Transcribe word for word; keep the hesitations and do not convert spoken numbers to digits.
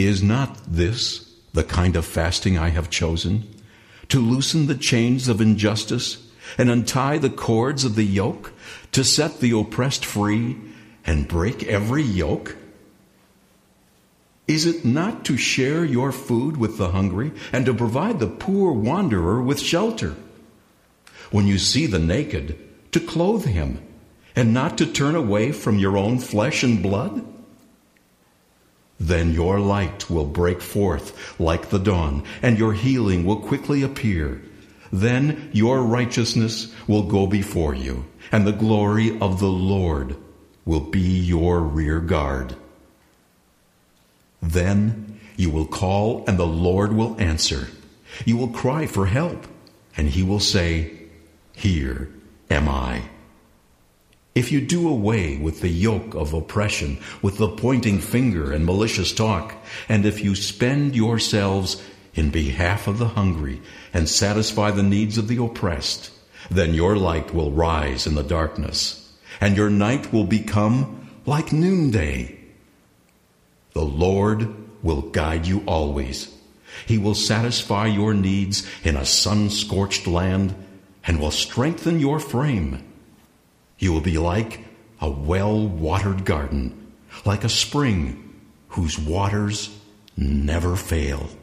Is not this the kind of fasting I have chosen? To loosen the chains of injustice and untie the cords of the yoke, to set the oppressed free and break every yoke? Is it not to share your food with the hungry and to provide the poor wanderer with shelter? When you see the naked, to clothe him and not to turn away from your own flesh and blood? Then your light will break forth like the dawn, and your healing will quickly appear. Then your righteousness will go before you, and the glory of the Lord will be your rear guard. Then you will call, and the Lord will answer. You will cry for help, and he will say, "Here am I." If you do away with the yoke of oppression, with the pointing finger and malicious talk, and if you spend yourselves in behalf of the hungry and satisfy the needs of the oppressed, then your light will rise in the darkness, and your night will become like noonday. The Lord will guide you always. He will satisfy your needs in a sun-scorched land and will strengthen your frame. You will be like a well-watered garden, like a spring whose waters never fail.